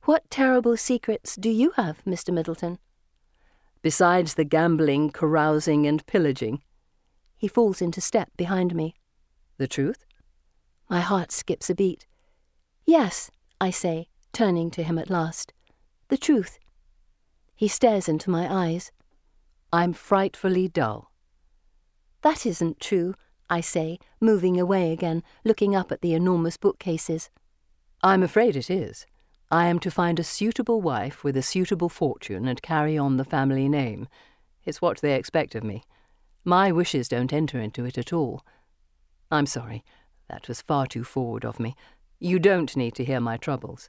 What terrible secrets do you have, Mr. Middleton? Besides the gambling, carousing, and pillaging. He falls into step behind me. The truth? My heart skips a beat. Yes, I say, turning to him at last. The truth. He stares into my eyes. I'm frightfully dull. That isn't true, I say, moving away again, looking up at the enormous bookcases. I'm afraid it is. I am to find a suitable wife with a suitable fortune and carry on the family name. It's what they expect of me. My wishes don't enter into it at all. I'm sorry. That was far too forward of me. You don't need to hear my troubles.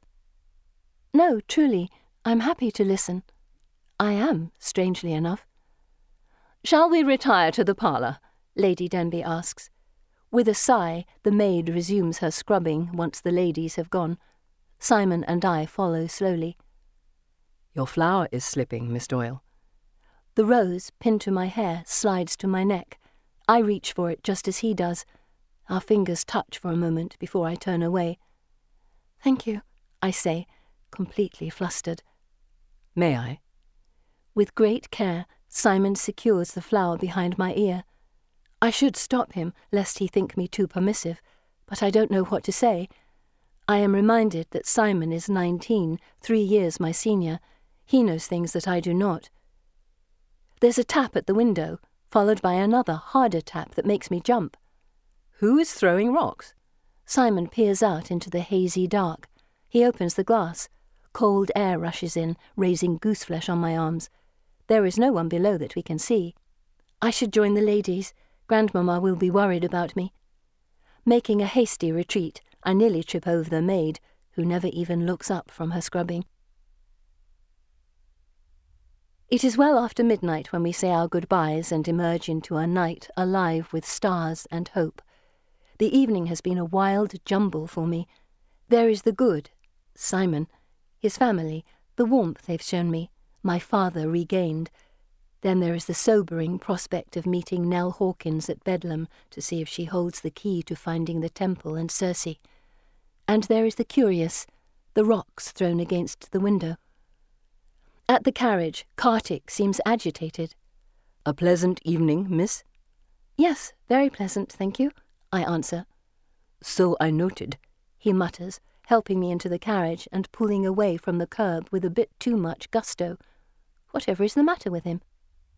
No, truly, I'm happy to listen. I am, strangely enough. Shall we retire to the parlour? Lady Denby asks. With a sigh, the maid resumes her scrubbing once the ladies have gone. Simon and I follow slowly. Your flower is slipping, Miss Doyle. The rose, pinned to my hair, slides to my neck. I reach for it just as he does. Our fingers touch for a moment before I turn away. Thank you, I say, completely flustered. May I? With great care, Simon secures the flower behind my ear. I should stop him, lest he think me too permissive, but I don't know what to say. I am reminded that Simon is 19, 3 years my senior. He knows things that I do not. There's a tap at the window, followed by another, harder tap that makes me jump. Who is throwing rocks? Simon peers out into the hazy dark. He opens the glass. Cold air rushes in, raising gooseflesh on my arms. There is no one below that we can see. I should join the ladies. Grandmamma will be worried about me. Making a hasty retreat, I nearly trip over the maid, who never even looks up from her scrubbing. It is well after midnight when we say our goodbyes and emerge into a night alive with stars and hope. The evening has been a wild jumble for me. There is the good, Simon, his family, the warmth they've shown me, my father regained. Then there is the sobering prospect of meeting Nell Hawkins at Bedlam to see if she holds the key to finding the temple and Circe. And there is the curious, the rocks thrown against the window. At the carriage, Kartik seems agitated. A pleasant evening, miss? Yes, very pleasant, thank you, I answer. So I noted, he mutters, helping me into the carriage and pulling away from the curb with a bit too much gusto. Whatever is the matter with him?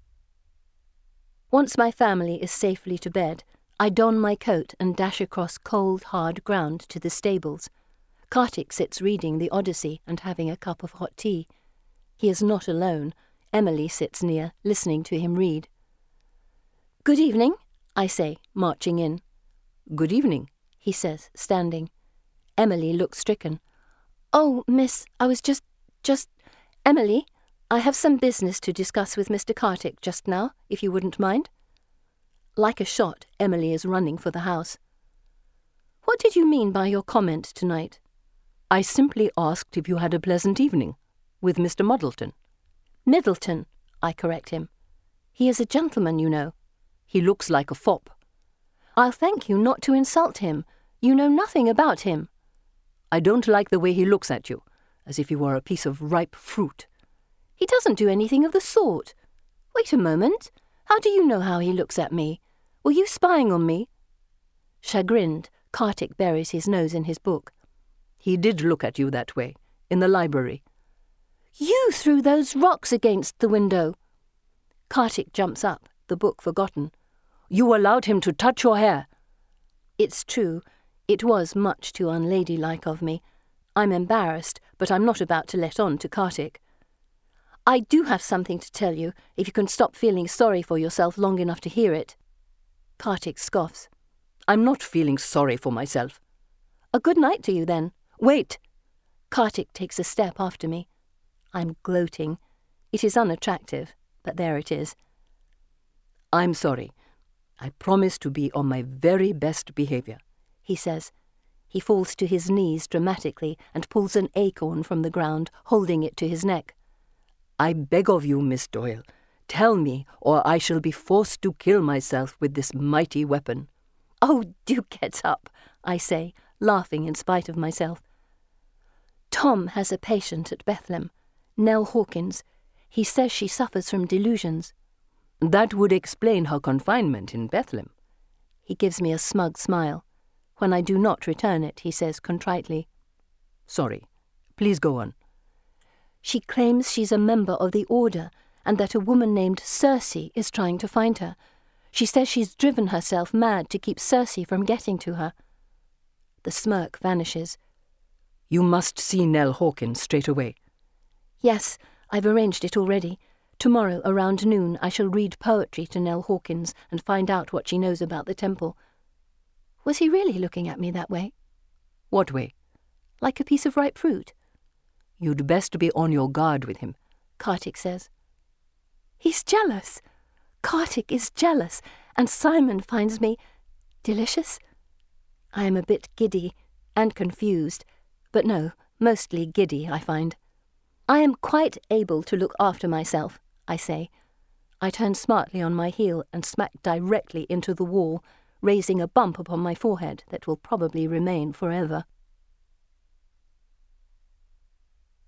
Once my family is safely to bed, I don my coat and dash across cold, hard ground to the stables. Kartik sits reading the Odyssey and having a cup of hot tea. He is not alone. Emily sits near, listening to him read. Good evening, I say, marching in. Good evening, he says, standing. Emily looks stricken. Oh, miss, I was just... Emily, I have some business to discuss with Mr. Kartik just now, if you wouldn't mind. Like a shot, Emily is running for the house. What did you mean by your comment tonight? I simply asked if you had a pleasant evening with Mr. Muddleton. Middleton, I correct him. He is a gentleman, you know. He looks like a fop. I'll thank you not to insult him. You know nothing about him. I don't like the way he looks at you, as if he were a piece of ripe fruit. He doesn't do anything of the sort. Wait a moment. How do you know how he looks at me? Were you spying on me? Chagrined, Kartik buries his nose in his book. He did look at you that way, in the library. You threw those rocks against the window. Kartik jumps up, the book forgotten. You allowed him to touch your hair. It's true. It was much too unladylike of me. I'm embarrassed, but I'm not about to let on to Kartik. I do have something to tell you, if you can stop feeling sorry for yourself long enough to hear it. Kartik scoffs. I'm not feeling sorry for myself. A good night to you, then. Wait. Kartik takes a step after me. I'm gloating. It is unattractive, but there it is. I'm sorry. I promise to be on my very best behaviour, he says. He falls to his knees dramatically and pulls an acorn from the ground, holding it to his neck. I beg of you, Miss Doyle, tell me, or I shall be forced to kill myself with this mighty weapon. Oh, do get up, I say, laughing in spite of myself. Tom has a patient at Bethlehem, Nell Hawkins. He says she suffers from delusions. That would explain her confinement in Bethlehem. He gives me a smug smile. When I do not return it, he says contritely, Sorry. Please go on. She claims she's a member of the Order and that a woman named Circe is trying to find her. She says she's driven herself mad to keep Circe from getting to her. The smirk vanishes. You must see Nell Hawkins straight away. Yes, I've arranged it already. Tomorrow, around noon, I shall read poetry to Nell Hawkins and find out what she knows about the temple. Was he really looking at me that way? What way? Like a piece of ripe fruit. You'd best be on your guard with him, Kartik says. He's jealous. Kartik is jealous, and Simon finds me delicious. I am a bit giddy and confused, but no, mostly giddy, I find. I am quite able to look after myself, I say. I turn smartly on my heel and smack directly into the wall, raising a bump upon my forehead that will probably remain forever.